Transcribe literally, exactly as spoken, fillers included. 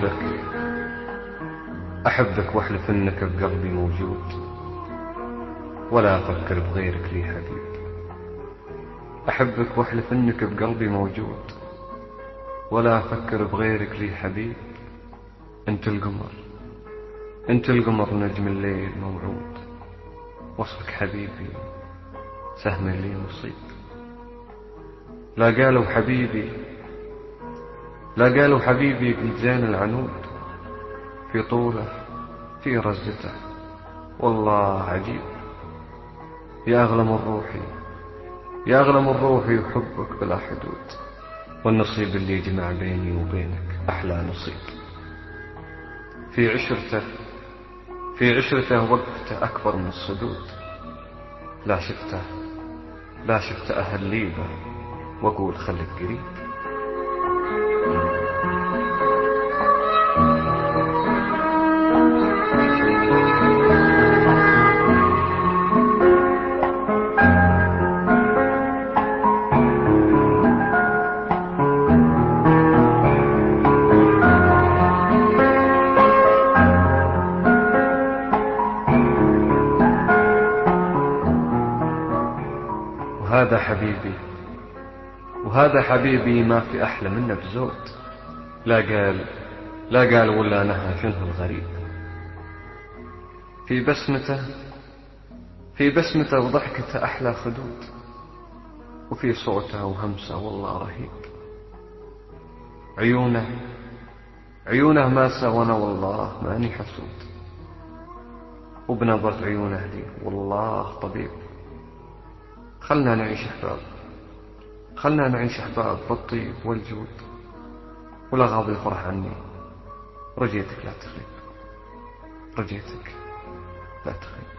أحبك أحبك واحلف إنك بقلبي موجود، ولا أفكر بغيرك لي حبيب. أحبك واحلف إنك بقلبي موجود، ولا أفكر بغيرك لي حبيب. أنت القمر أنت القمر نجم الليل موعود، وصفك حبيبي سهم لي مصيب. لا قالوا حبيبي لا قالوا حبيبي قد زين العنود، في طوله في رزته والله عجيب. يا أغلى من روحي يا أغلى من روحي وحبك بلا حدود، والنصيب اللي يجمع بيني وبينك أحلى نصيب. في عشرته في عشرته وقفته أكبر من الصدود، لا شفته لا شفته أهل ليبه وأقول خلك قريب. وهذا حبيبي وهذا حبيبي ما في أحلى منه بزود، لا قال لا قال ولا نهى شنه الغريب. في بسمته في بسمته وضحكته أحلى خدود، وفي صوته وهمسه والله رهيب. عيونه عيونه ما سونا والله ماني حسود، وبنظرة عيونه لي والله طبيب. خلنا نعيش أحباب خلنا نعيش أحباب بالطيب والجود، ولا غاب الفرح عني. رجيتك لا تخيب رجيتك لا تخيب.